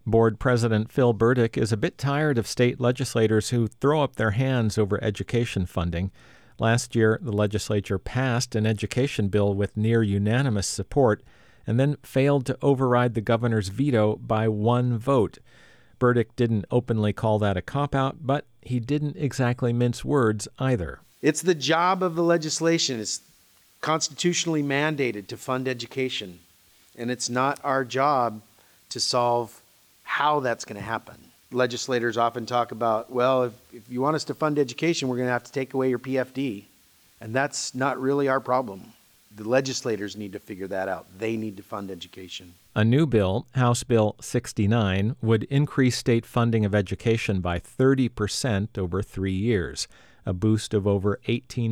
Board President Phil Burdick is a bit tired of state legislators who throw up their hands over education funding. Last year, the legislature passed an education bill with near unanimous support and then failed to override the governor's veto by one vote. Burdick didn't openly call that a cop-out, but he didn't exactly mince words either. It's the job of the legislation. It's constitutionally mandated to fund education, and it's not our job to solve how that's going to happen. Legislators often talk about, well, if you want us to fund education, we're going to have to take away your PFD. And that's not really our problem. The legislators need to figure that out. They need to fund education. A new bill, House Bill 69, would increase state funding of education by 30% over 3 years, a boost of over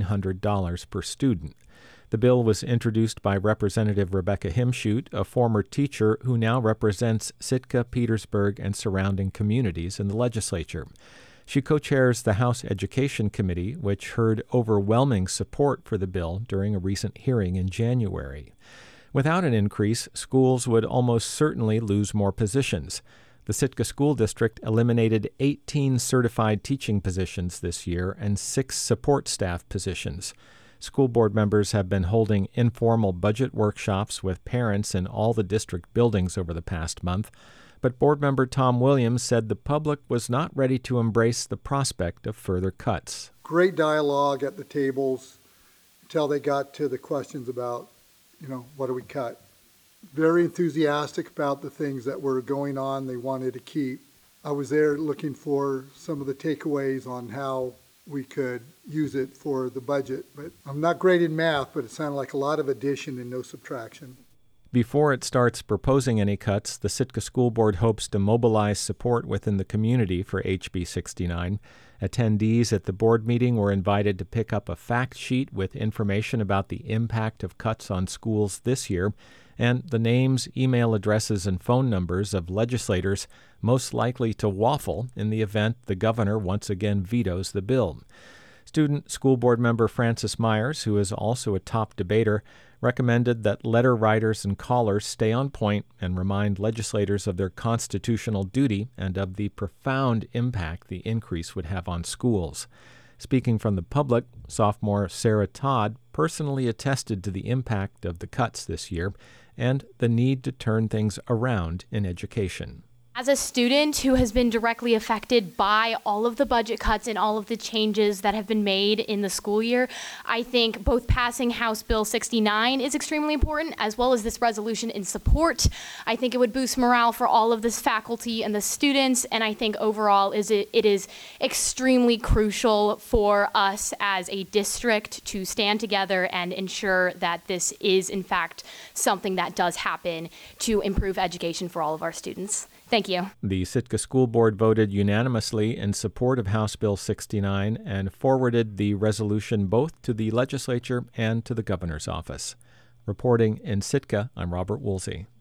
$1,800 per student. The bill was introduced by Representative Rebecca Himschoot, a former teacher who now represents Sitka, Petersburg, and surrounding communities in the legislature. She co-chairs the House Education Committee, which heard overwhelming support for the bill during a recent hearing in January. Without an increase, schools would almost certainly lose more positions. The Sitka School District eliminated 18 certified teaching positions this year and 6 support staff positions. School board members have been holding informal budget workshops with parents in all the district buildings over the past month, but board member Tom Williams said the public was not ready to embrace the prospect of further cuts. Great dialogue at the tables until they got to the questions about, what do we cut? Very enthusiastic about the things that were going on they wanted to keep. I was there looking for some of the takeaways on how we could use it for the budget. But I'm not great in math, but it sounded like a lot of addition and no subtraction. Before it starts proposing any cuts, the Sitka School Board hopes to mobilize support within the community for HB 69. Attendees at the board meeting were invited to pick up a fact sheet with information about the impact of cuts on schools this year and the names, email addresses, and phone numbers of legislators most likely to waffle in the event the governor once again vetoes the bill. Student School Board member Francis Myers, who is also a top debater, recommended that letter writers and callers stay on point and remind legislators of their constitutional duty and of the profound impact the increase would have on schools. Speaking from the public, sophomore Sarah Todd personally attested to the impact of the cuts this year and the need to turn things around in education. As a student who has been directly affected by all of the budget cuts and all of the changes that have been made in the school year, I think both passing House Bill 69 is extremely important, as well as this resolution in support. I think it would boost morale for all of this faculty and the students, and I think overall it is extremely crucial for us as a district to stand together and ensure that this is, in fact, something that does happen to improve education for all of our students. Thank you. The Sitka School Board voted unanimously in support of House Bill 69 and forwarded the resolution both to the legislature and to the governor's office. Reporting in Sitka, I'm Robert Woolsey.